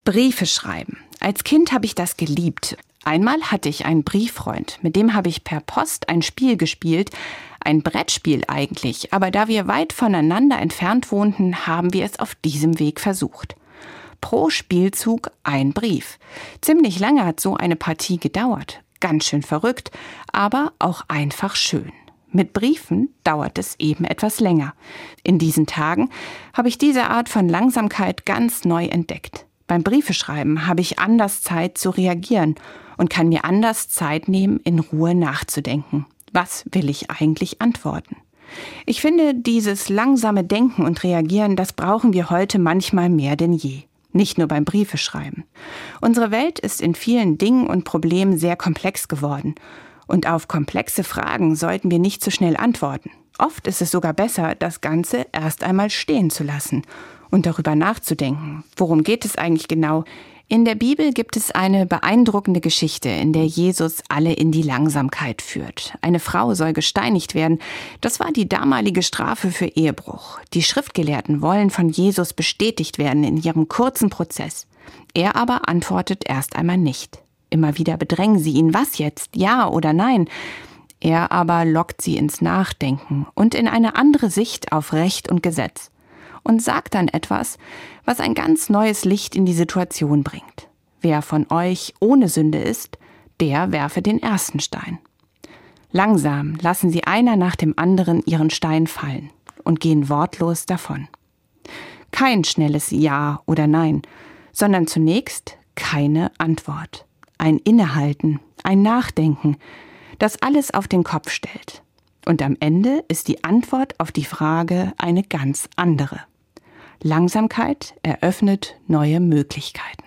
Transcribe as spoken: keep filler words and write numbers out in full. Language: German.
Briefe schreiben. Als Kind habe ich das geliebt. Einmal hatte ich einen Brieffreund, mit dem habe ich per Post ein Spiel gespielt, ein Brettspiel eigentlich, aber da wir weit voneinander entfernt wohnten, haben wir es auf diesem Weg versucht. Pro Spielzug ein Brief. Ziemlich lange hat so eine Partie gedauert. Ganz schön verrückt, aber auch einfach schön. Mit Briefen dauert es eben etwas länger. In diesen Tagen habe ich diese Art von Langsamkeit ganz neu entdeckt. Beim Briefeschreiben habe ich anders Zeit zu reagieren und kann mir anders Zeit nehmen, in Ruhe nachzudenken. Was will ich eigentlich antworten? Ich finde, dieses langsame Denken und Reagieren, das brauchen wir heute manchmal mehr denn je. Nicht nur beim Briefeschreiben. Unsere Welt ist in vielen Dingen und Problemen sehr komplex geworden. Und auf komplexe Fragen sollten wir nicht zu schnell antworten. Oft ist es sogar besser, das Ganze erst einmal stehen zu lassen und darüber nachzudenken. Worum geht es eigentlich genau? In der Bibel gibt es eine beeindruckende Geschichte, in der Jesus alle in die Langsamkeit führt. Eine Frau soll gesteinigt werden. Das war die damalige Strafe für Ehebruch. Die Schriftgelehrten wollen von Jesus bestätigt werden in ihrem kurzen Prozess. Er aber antwortet erst einmal nicht. Immer wieder bedrängen sie ihn, was jetzt, ja oder nein? Er aber lockt sie ins Nachdenken und in eine andere Sicht auf Recht und Gesetz. Und sagt dann etwas, was ein ganz neues Licht in die Situation bringt. Wer von euch ohne Sünde ist, der werfe den ersten Stein. Langsam lassen sie einer nach dem anderen ihren Stein fallen und gehen wortlos davon. Kein schnelles Ja oder Nein, sondern zunächst keine Antwort. Ein Innehalten, ein Nachdenken, das alles auf den Kopf stellt. Und am Ende ist die Antwort auf die Frage eine ganz andere. Langsamkeit eröffnet neue Möglichkeiten.